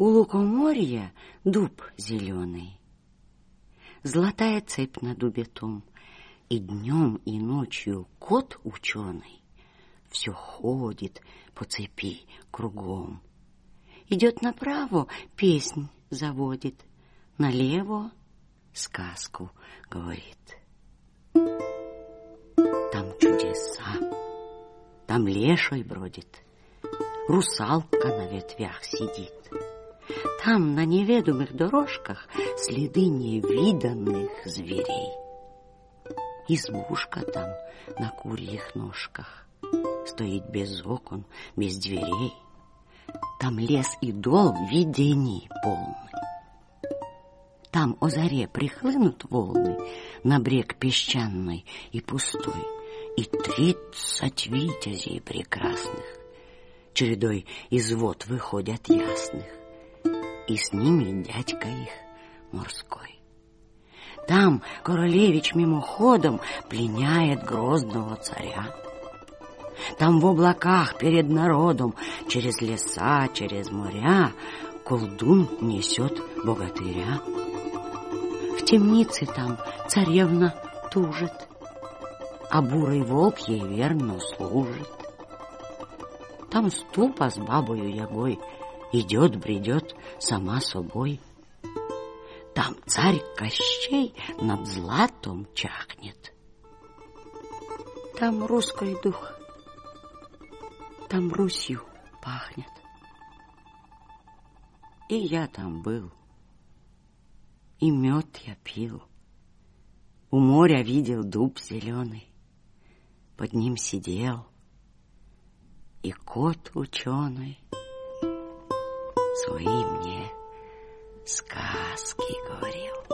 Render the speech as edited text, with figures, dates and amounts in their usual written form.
У лукоморья дуб зеленый, золотая цепь на дубе том, и днем, и ночью кот ученый все ходит по цепи кругом. Идет направо, песнь заводит, налево сказку говорит. Там чудеса, там леший бродит, русалка на ветвях сидит. Там на неведомых дорожках следы невиданных зверей. Избушка там на курьих ножках стоит без окон, без дверей. Там лес и дол видений полны. Там о заре прихлынут волны на брег песчаный и пустой, и 30 витязей прекрасных чередой из вод выходят ясных, и с ними дядька их морской. Там королевич мимоходом пленяет грозного царя. Там в облаках перед народом через леса, через моря колдун несет богатыря. В темнице там царевна тужит, а бурый волк ей верно служит. Там ступа с бабою Ягой идет, бредет сама собой. Там царь Кощей над златом чахнет. Там русский дух, там Русью пахнет. И я там был, и мед я пил. У моря видел дуб зеленый, под ним сидел и кот ученый свои мне сказки говорил.